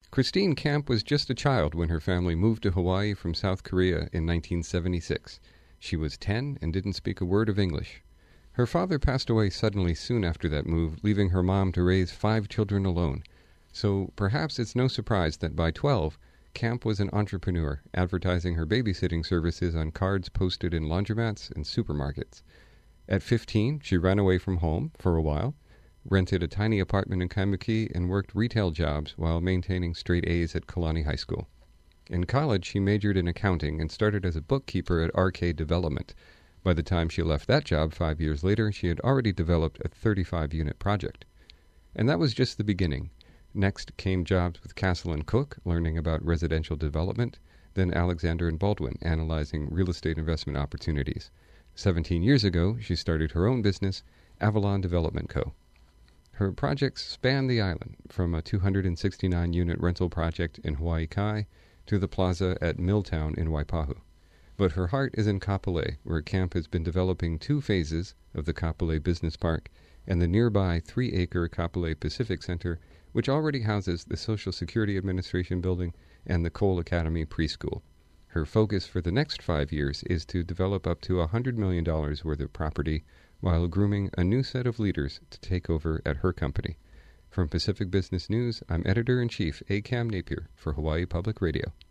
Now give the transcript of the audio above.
Christine Camp was just a child when her family moved to Hawaii from South Korea in 1976. She was 10 and didn't speak a word of English. Her father passed away suddenly soon after that move, leaving her mom to raise 5 children alone. So perhaps it's no surprise that by 12, Camp was an entrepreneur, advertising her babysitting services on cards posted in laundromats and supermarkets. At 15, she ran away from home for a while, rented a tiny apartment in Kaimuki, and worked retail jobs while maintaining straight A's at Kalani High School. In college, she majored in accounting and started as a bookkeeper at Arcade Development. By the time she left that job 5 years later, she had already developed a 35-unit project. And that was just the beginning. Next came jobs with Castle & Cook, learning about residential development, then Alexander & Baldwin, analyzing real estate investment opportunities. 17 years ago, she started her own business, Avalon Development Co. Her projects span the island, from a 269-unit rental project in Hawaii Kai to the plaza at Milltown in Waipahu. But her heart is in Kapolei, where Camp has been developing 2 phases of the Kapolei Business Park and the nearby 3-acre Kapolei Pacific Center, which already houses the Social Security Administration building and the Cole Academy preschool. Her focus for the next 5 years is to develop up to $100 million worth of property while grooming a new set of leaders to take over at her company. From Pacific Business News, I'm Editor-in-Chief A. Cam Napier for Hawaii Public Radio.